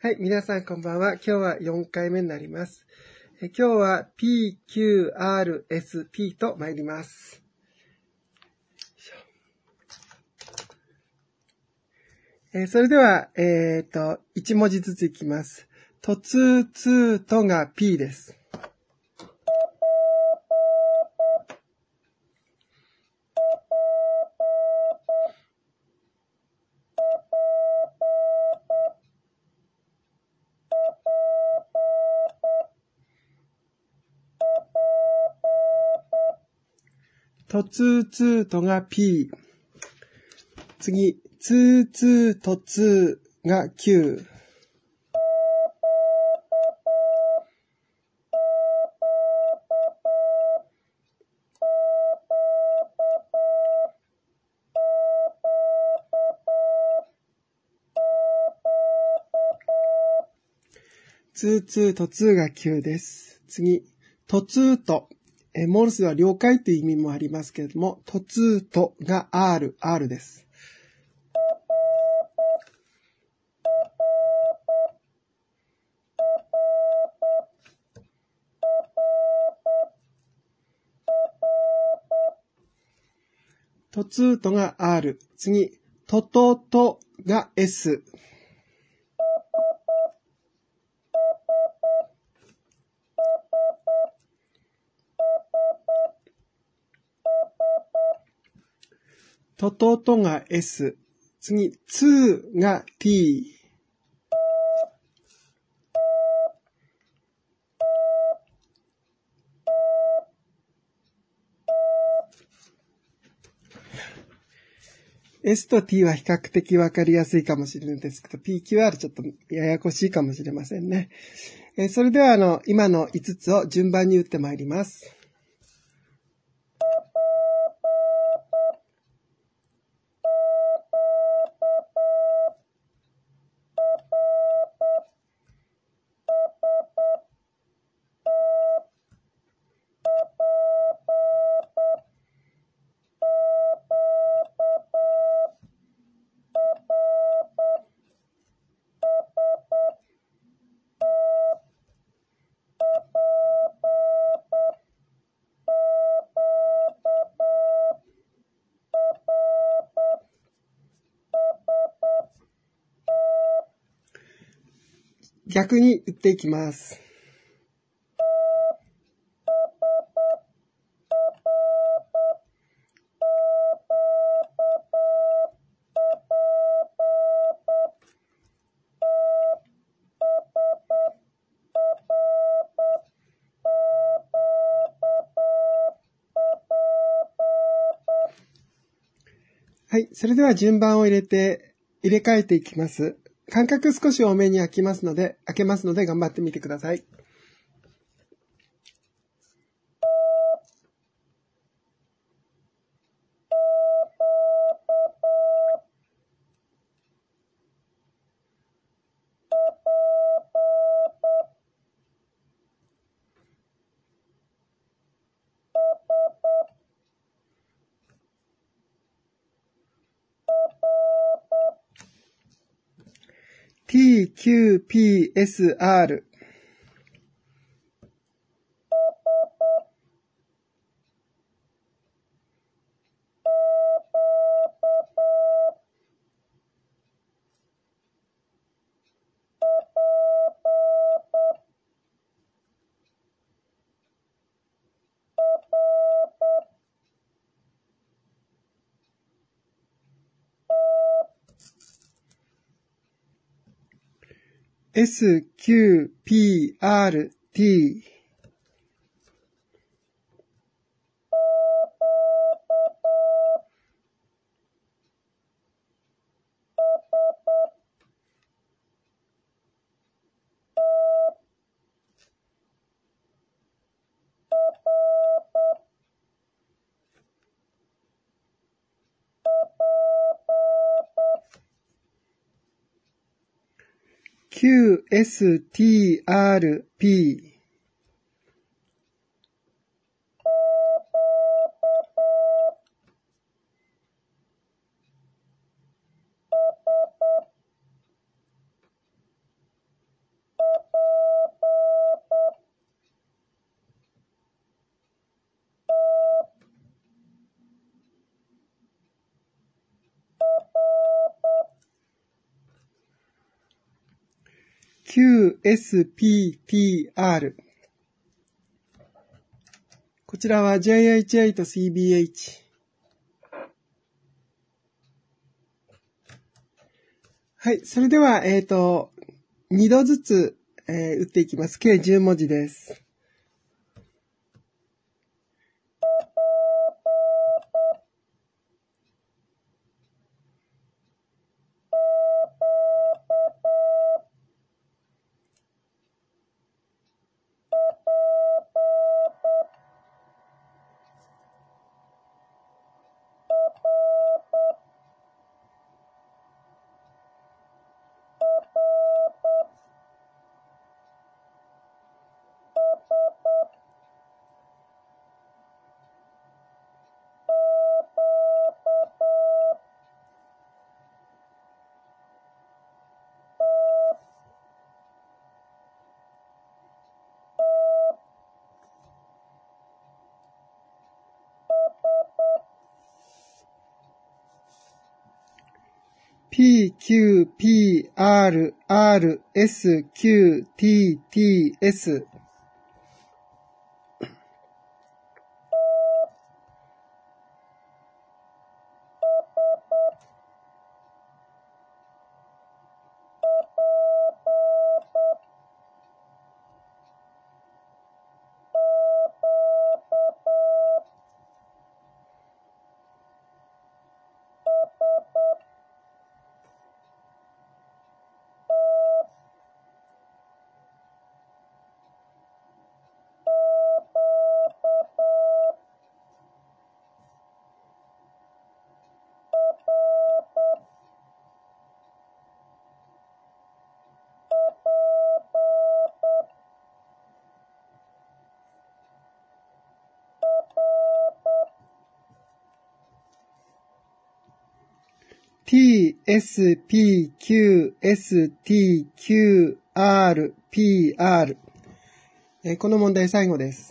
はい、皆さんこんばんは。今日は4回目になります。今日は PQRSP と参ります。それでは、1文字ずついきます。とつつとが P です。とつつとが P。次、つつとつが Q。つつとつが Q です。次、とつと。モールスでは了解という意味もありますけれども、とつとが R です。とつとが R。次、とととが S。とととが S。次、つが T。S と T は比較的わかりやすいかもしれないですけど、PQR ちょっとややこしいかもしれませんね。それでは今の5つを順番に打ってまいります。逆に打っていきます。はい。それでは順番を入れ替えていきます。間隔少し多めに開けますので頑張ってみてください。TQPSR。SQPRT。QSTRP。 QSPTR。こちらは JHA と CBH。はい。それでは、2度ずつ、打っていきます。計10文字です。PQPRRSQTTS。TSPQSTQRPR。この問題最後です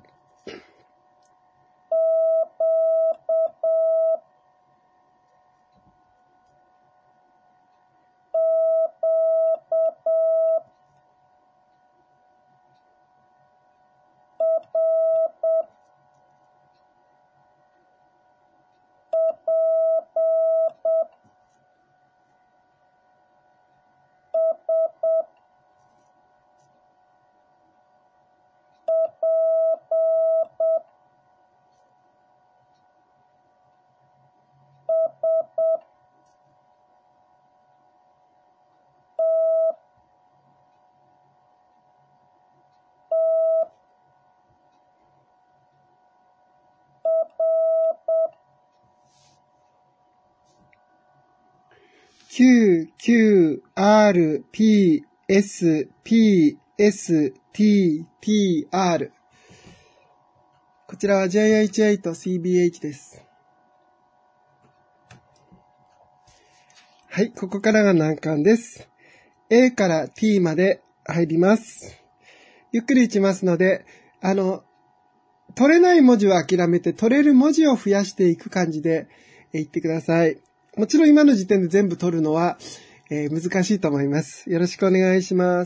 。QQRPSPSTTR。こちらは JHA と CBH です。はい、ここからが難関です。A から T まで入ります。ゆっくり打ちますので、取れない文字は諦めて、取れる文字を増やしていく感じで言ってください。もちろん今の時点で全部取るのは、難しいと思います。よろしくお願いします。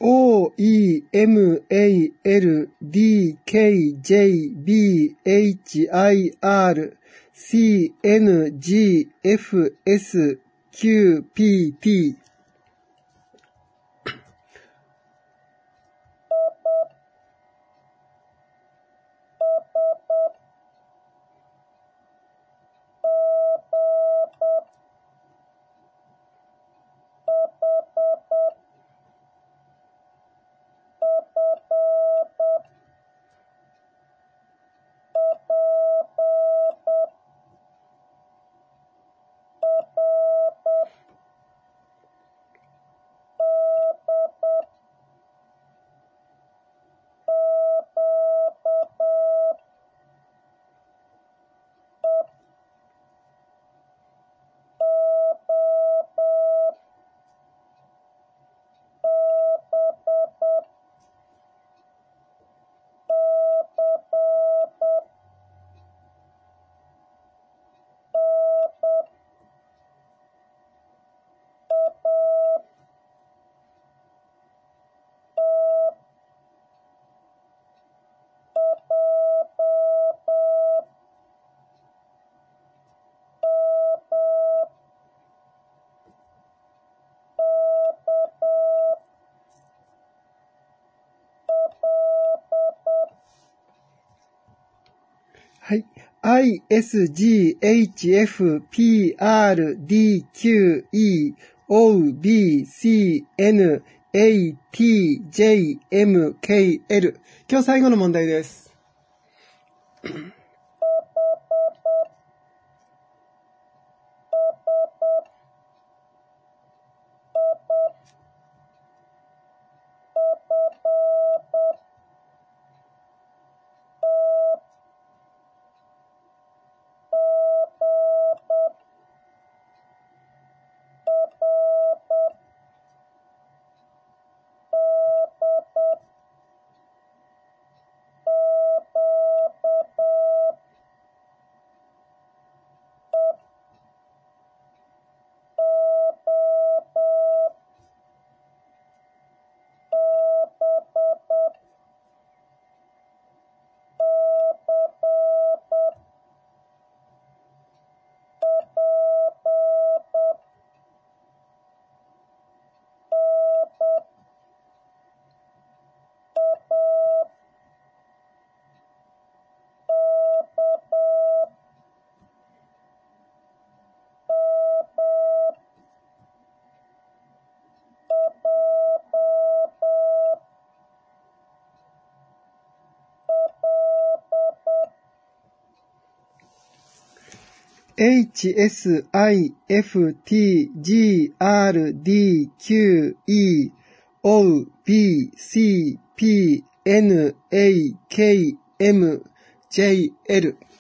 oemaljbhir,cngfsqpt。はい。isghfprdqeobcnatjmkl。今日最後の問題です。hsifttgrdqeobcpnakmjl